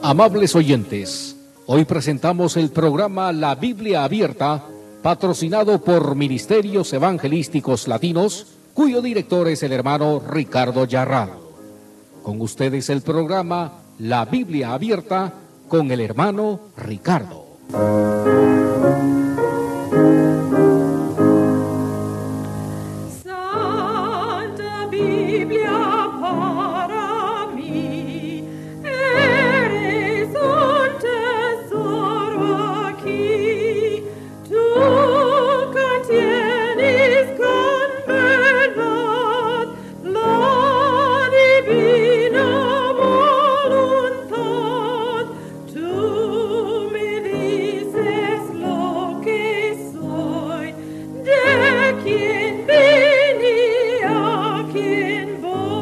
Amables oyentes, hoy presentamos el programa La Biblia Abierta, patrocinado por Ministerios Evangelísticos Latinos, cuyo director es el hermano Ricardo Yarrado. Con ustedes el programa La Biblia Abierta con el hermano Ricardo. Santa Biblia para mí, eres un tesoro aquí. Tú contienes con verdad la divina voluntad. Tú me dices lo que soy, de quién vine, a quién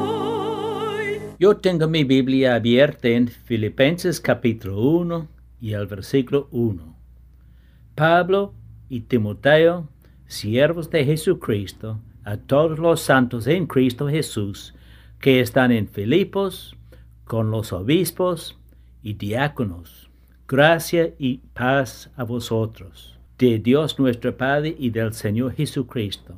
voy. Yo tengo mi Biblia abierta en Filipenses capítulo 1 y el versículo 1. Pablo y Timoteo, siervos de Jesucristo, a todos los santos en Cristo Jesús, que están en Filipos, con los obispos y diáconos. Gracia y paz a vosotros, de Dios nuestro Padre y del Señor Jesucristo.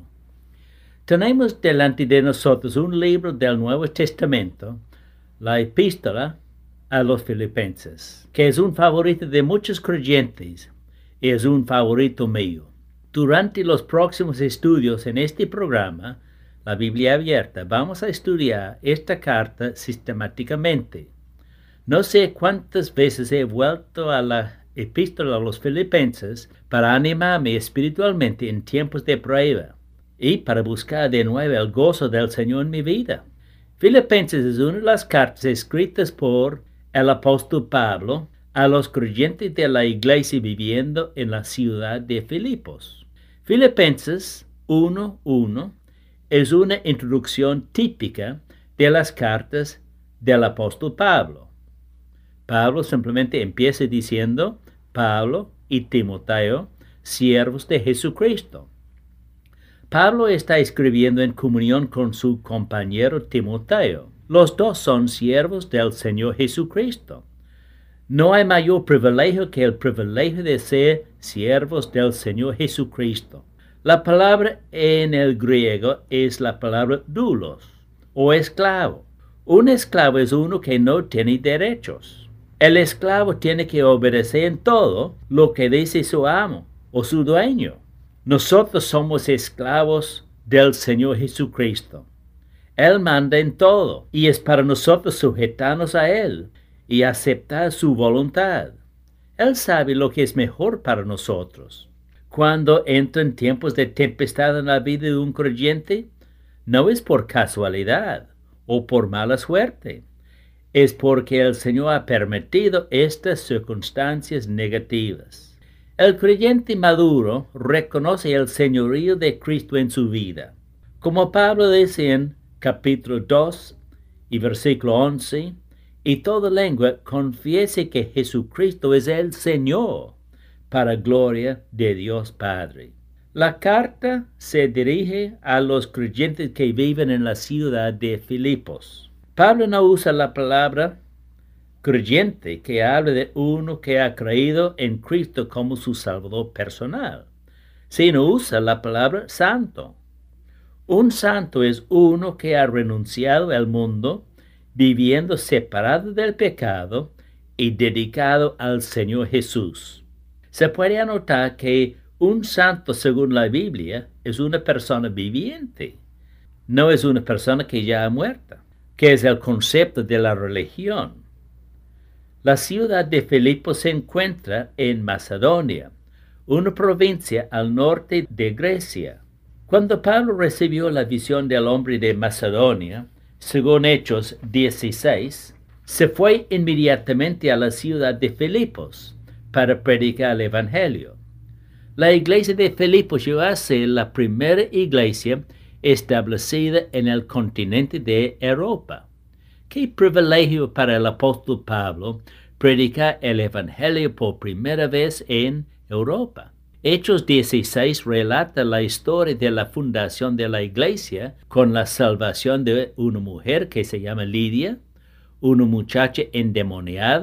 Tenemos delante de nosotros un libro del Nuevo Testamento, la Epístola a los Filipenses, que es un favorito de muchos creyentes y es un favorito mío. Durante los próximos estudios en este programa, la Biblia Abierta, vamos a estudiar esta carta sistemáticamente. No sé cuántas veces he vuelto a la Epístola a los Filipenses para animarme espiritualmente en tiempos de prueba y para buscar de nuevo el gozo del Señor en mi vida. Filipenses es una de las cartas escritas por el apóstol Pablo a los creyentes de la iglesia viviendo en la ciudad de Filipos. Filipenses 1:1 es una introducción típica de las cartas del apóstol Pablo. Pablo simplemente empieza diciendo: Pablo y Timoteo, siervos de Jesucristo. Pablo está escribiendo en comunión con su compañero Timoteo. Los dos son siervos del Señor Jesucristo. No hay mayor privilegio que el privilegio de ser siervos del Señor Jesucristo. La palabra en el griego es la palabra doulos, o esclavo. Un esclavo es uno que no tiene derechos. El esclavo tiene que obedecer en todo lo que dice su amo o su dueño. Nosotros somos esclavos del Señor Jesucristo. Él manda en todo y es para nosotros sujetarnos a Él y aceptar su voluntad. Él sabe lo que es mejor para nosotros. Cuando entran tiempos de tempestad en la vida de un creyente, no es por casualidad o por mala suerte. Es porque el Señor ha permitido estas circunstancias negativas. El creyente maduro reconoce el señorío de Cristo en su vida. Como Pablo dice en capítulo 2 y versículo 11, y toda lengua confiese que Jesucristo es el Señor, para gloria de Dios Padre. La carta se dirige a los creyentes que viven en la ciudad de Filipos. Pablo no usa la palabra creyente, que habla de uno que ha creído en Cristo como su Salvador personal, sino usa la palabra santo. Un santo es uno que ha renunciado al mundo, viviendo separado del pecado y dedicado al Señor Jesús. Se puede anotar que un santo, según la Biblia, es una persona viviente, no es una persona que ya ha muerto, que es el concepto de la religión. La ciudad de Filipos se encuentra en Macedonia, una provincia al norte de Grecia. Cuando Pablo recibió la visión del hombre de Macedonia, según Hechos 16, se fue inmediatamente a la ciudad de Filipos para predicar el Evangelio. La iglesia de Filipos llegó a ser la primera iglesia establecida en el continente de Europa. Qué privilegio para el apóstol Pablo predicar el Evangelio por primera vez en Europa. Hechos 16 relata la historia de la fundación de la iglesia con la salvación de una mujer que se llama Lidia, una muchacha endemoniada,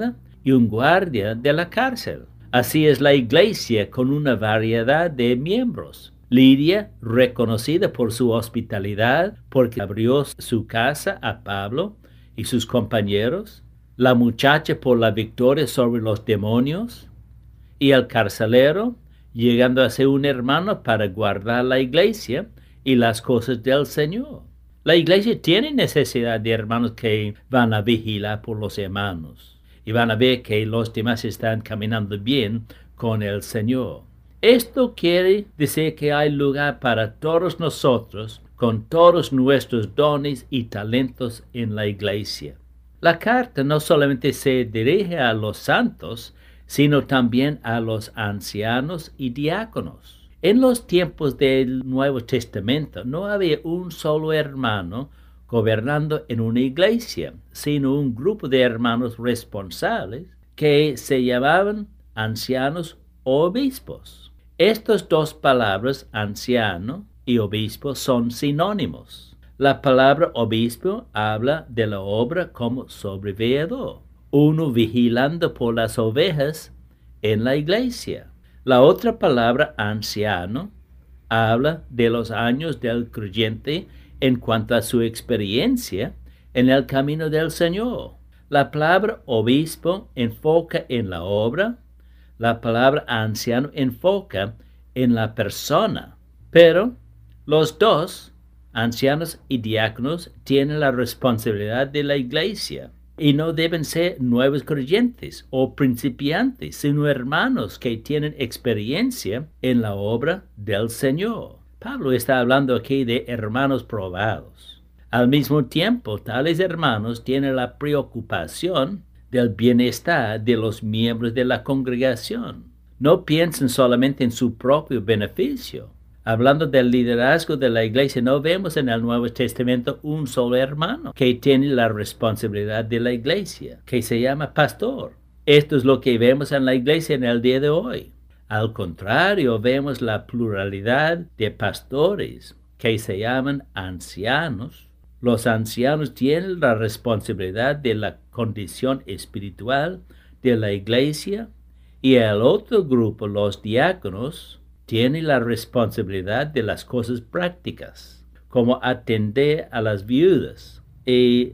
y un guardia de la cárcel. Así es la iglesia con una variedad de miembros. Lidia, reconocida por su hospitalidad, porque abrió su casa a Pablo y sus compañeros. La muchacha por la victoria sobre los demonios. Y el carcelero, llegando a ser un hermano para guardar la iglesia y las cosas del Señor. La iglesia tiene necesidad de hermanos que van a vigilar por los hermanos y van a ver que los demás están caminando bien con el Señor. Esto quiere decir que hay lugar para todos nosotros con todos nuestros dones y talentos en la iglesia. La carta no solamente se dirige a los santos, sino también a los ancianos y diáconos. En los tiempos del Nuevo Testamento no había un solo hermano gobernando en una iglesia, sino un grupo de hermanos responsables que se llamaban ancianos o obispos. Estas dos palabras, anciano y obispo, son sinónimos. La palabra obispo habla de la obra como sobreveedor, uno vigilando por las ovejas en la iglesia. La otra palabra, anciano, habla de los años del creyente en cuanto a su experiencia en el camino del Señor. La palabra obispo enfoca en la obra, la palabra anciano enfoca en la persona, pero los dos, ancianos y diáconos, tienen la responsabilidad de la iglesia. Y no deben ser nuevos creyentes o principiantes, sino hermanos que tienen experiencia en la obra del Señor. Pablo está hablando aquí de hermanos probados. Al mismo tiempo, tales hermanos tienen la preocupación del bienestar de los miembros de la congregación. No piensen solamente en su propio beneficio. Hablando del liderazgo de la iglesia, no vemos en el Nuevo Testamento un solo hermano que tiene la responsabilidad de la iglesia, que se llama pastor. Esto es lo que vemos en la iglesia en el día de hoy. Al contrario, vemos la pluralidad de pastores que se llaman ancianos. Los ancianos tienen la responsabilidad de la condición espiritual de la iglesia y el otro grupo, los diáconos, tiene la responsabilidad de las cosas prácticas, como atender a las viudas y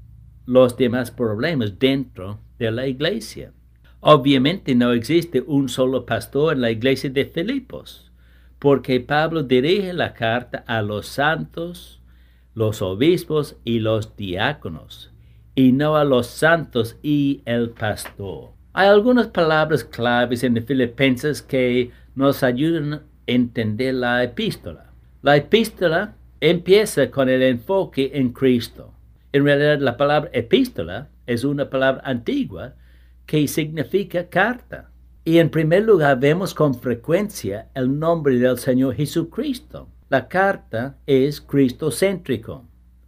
los demás problemas dentro de la iglesia. Obviamente no existe un solo pastor en la iglesia de Filipos, porque Pablo dirige la carta a los santos, los obispos y los diáconos, y no a los santos y el pastor. Hay algunas palabras claves en Filipenses que nos ayudan a entender la epístola. La epístola empieza con el enfoque en Cristo. En realidad, la palabra epístola es una palabra antigua que significa carta. Y en primer lugar, vemos con frecuencia el nombre del Señor Jesucristo. La carta es cristocéntrico.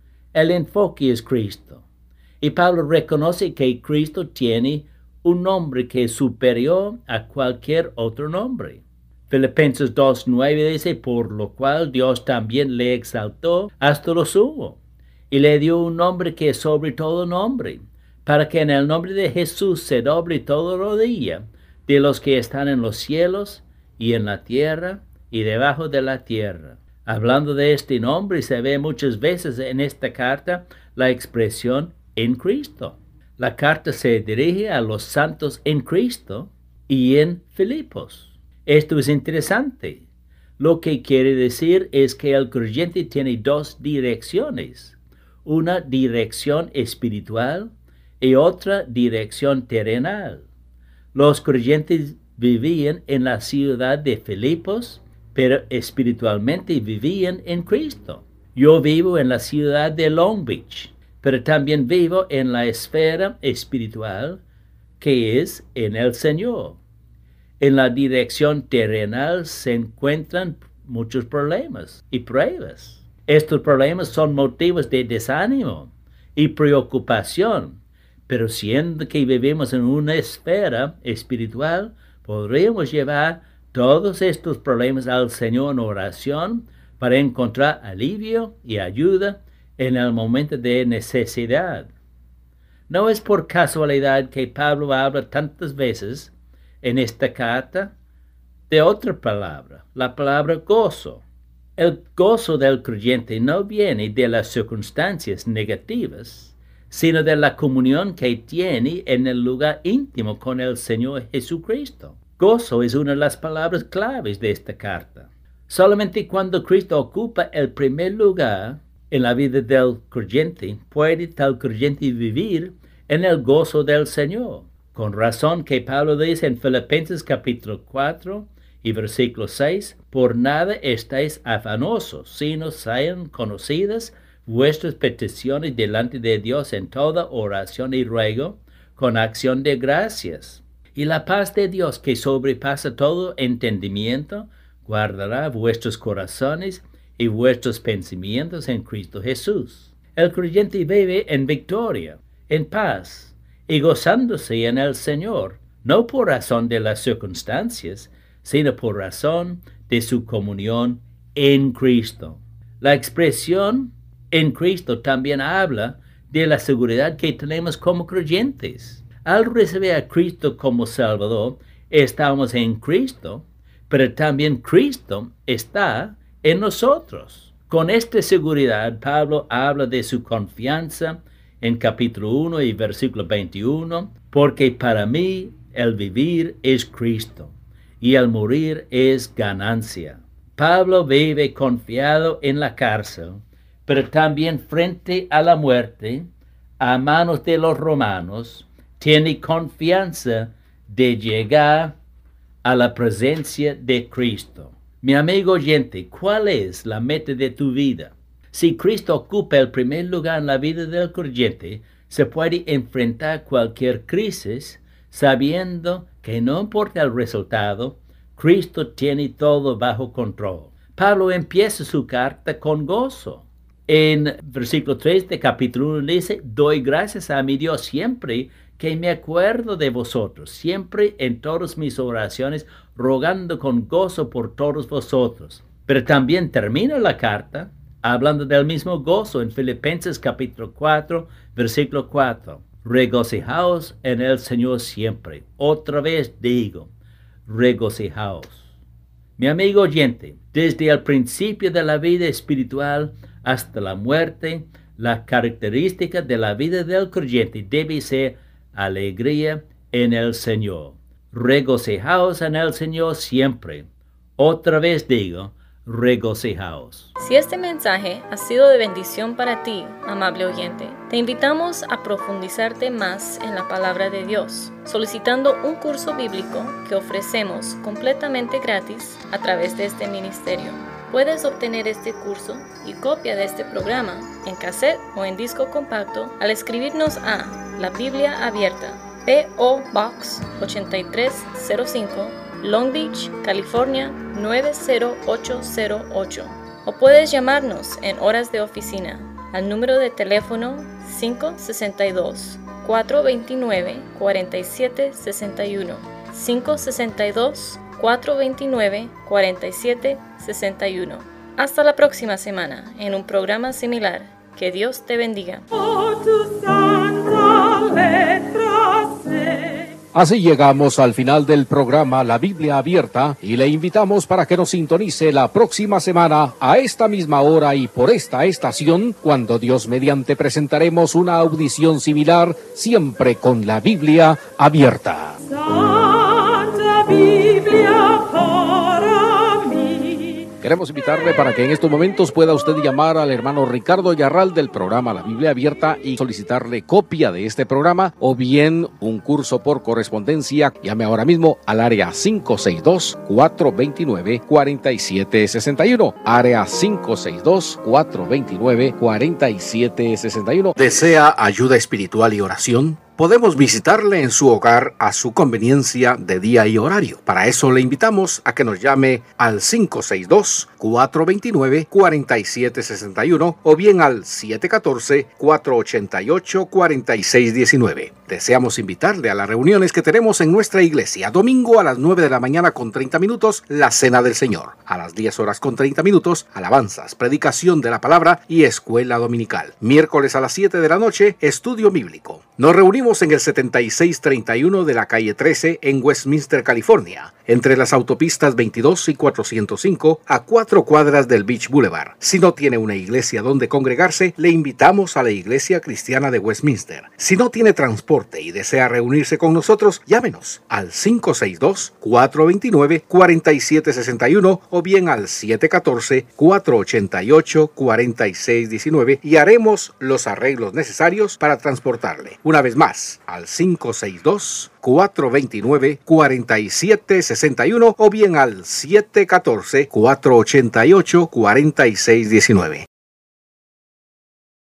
El enfoque es Cristo. Y Pablo reconoce que Cristo tiene un nombre que es superior a cualquier otro nombre. Filipenses 2:9 dice, por lo cual Dios también le exaltó hasta lo sumo, y le dio un nombre que es sobre todo nombre, para que en el nombre de Jesús se doble toda rodilla de los que están en los cielos y en la tierra y debajo de la tierra. Hablando de este nombre, se ve muchas veces en esta carta la expresión en Cristo. La carta se dirige a los santos en Cristo y en Filipos. Esto es interesante. Lo que quiere decir es que el creyente tiene dos direcciones. Una dirección espiritual y otra dirección terrenal. Los creyentes vivían en la ciudad de Filipos, pero espiritualmente vivían en Cristo. Yo vivo en la ciudad de Long Beach, pero también vivo en la esfera espiritual que es en el Señor. En la dirección terrenal se encuentran muchos problemas y pruebas. Estos problemas son motivos de desánimo y preocupación, pero siendo que vivimos en una esfera espiritual, podríamos llevar todos estos problemas al Señor en oración para encontrar alivio y ayuda en el momento de necesidad. No es por casualidad que Pablo habla tantas veces en esta carta de otra palabra, la palabra gozo. El gozo del creyente no viene de las circunstancias negativas, sino de la comunión que tiene en el lugar íntimo con el Señor Jesucristo. Gozo es una de las palabras claves de esta carta. Solamente cuando Cristo ocupa el primer lugar en la vida del creyente, puede tal creyente vivir en el gozo del Señor. Con razón que Pablo dice en Filipenses capítulo 4 y versículo 6, por nada estáis afanosos, sino sean conocidas vuestras peticiones delante de Dios en toda oración y ruego, con acción de gracias. Y la paz de Dios, que sobrepasa todo entendimiento, guardará vuestros corazones y vuestros pensamientos en Cristo Jesús. El creyente vive en victoria, en paz y gozándose en el Señor, no por razón de las circunstancias, sino por razón de su comunión en Cristo. La expresión en Cristo también habla de la seguridad que tenemos como creyentes. Al recibir a Cristo como Salvador, estamos en Cristo, pero también Cristo está en nosotros. Con esta seguridad, Pablo habla de su confianza en capítulo 1 y versículo 21, porque para mí el vivir es Cristo y el morir es ganancia. Pablo vive confiado en la cárcel, pero también frente a la muerte, a manos de los romanos, tiene confianza de llegar a la presencia de Cristo. Mi amigo oyente, ¿cuál es la meta de tu vida? Si Cristo ocupa el primer lugar en la vida del creyente, se puede enfrentar cualquier crisis sabiendo que no importa el resultado, Cristo tiene todo bajo control. Pablo empieza su carta con gozo. En versículo 3 de capítulo 1 dice, doy gracias a mi Dios siempre que me acuerdo de vosotros, siempre en todas mis oraciones, rogando con gozo por todos vosotros. Pero también termina la carta hablando del mismo gozo en Filipenses capítulo 4, versículo 4. Regocijaos en el Señor siempre. Otra vez digo, regocijaos. Mi amigo oyente, desde el principio de la vida espiritual hasta la muerte, la característica de la vida del creyente debe ser alegría en el Señor. Regocijaos en el Señor siempre. Otra vez digo, regocijaos. Si este mensaje ha sido de bendición para ti, amable oyente, te invitamos a profundizarte más en la palabra de Dios, solicitando un curso bíblico que ofrecemos completamente gratis a través de este ministerio. Puedes obtener este curso y copia de este programa en cassette o en disco compacto al escribirnos a La Biblia Abierta, P.O. Box 8305, Long Beach, California 90808. O puedes llamarnos en horas de oficina al número de teléfono 562-429-4761, 562-429-4761. Hasta la próxima semana en un programa similar. Que Dios te bendiga. Así llegamos al final del programa La Biblia Abierta y le invitamos para que nos sintonice la próxima semana a esta misma hora y por esta estación, cuando Dios mediante presentaremos una audición similar, siempre con la Biblia abierta. Santa Biblia para mí. Queremos invitarle para que en estos momentos pueda usted llamar al hermano Ricardo Yarral del programa La Biblia Abierta y solicitarle copia de este programa o bien un curso por correspondencia. Llame ahora mismo al área 562-429-4761. Área 562-429-4761. ¿Desea ayuda espiritual y oración? Podemos visitarle en su hogar a su conveniencia de día y horario. Para eso le invitamos a que nos llame al 562-429-4761 o bien al 714-488-4619. Deseamos invitarle a las reuniones que tenemos en nuestra iglesia. Domingo a las 9 de la mañana con 30 minutos, la Cena del Señor. A las 10 horas con 30 minutos, alabanzas, predicación de la palabra y escuela dominical. Miércoles a las 7 de la noche, estudio bíblico. Nos reunimos en el 7631 de la calle 13 en Westminster, California, entre las autopistas 22 y 405 a 4 cuadras del Beach Boulevard. Si no tiene una iglesia donde congregarse, le invitamos a la Iglesia Cristiana de Westminster. Si no tiene transporte y desea reunirse con nosotros, llámenos al 562-429-4761 o bien al 714-488-4619 y haremos los arreglos necesarios para transportarle. Una vez más, al 562-429-4761 o bien al 714-488-4619.